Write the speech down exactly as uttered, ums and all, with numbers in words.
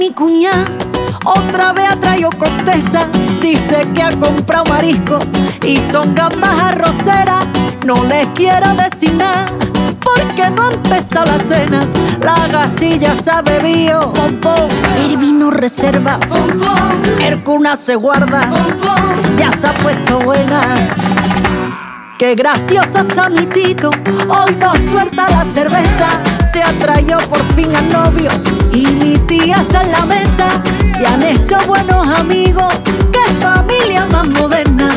Mi cuñá otra vez ha traído corteza, dice que ha comprado marisco y son gambas arroceras. No les quiero decir nada porque no ha empezado la cena. La gachilla se ha bebido pom, pom. El vino reserva pom, pom. El cuna se guarda pom, pom. Ya se ha puesto buena. Qué gracioso está mi Tito, hoy nos suelta la cerveza. Se ha traído por fin al novio y mi tía está en la mesa. Se han hecho buenos amigos, qué familia más moderna.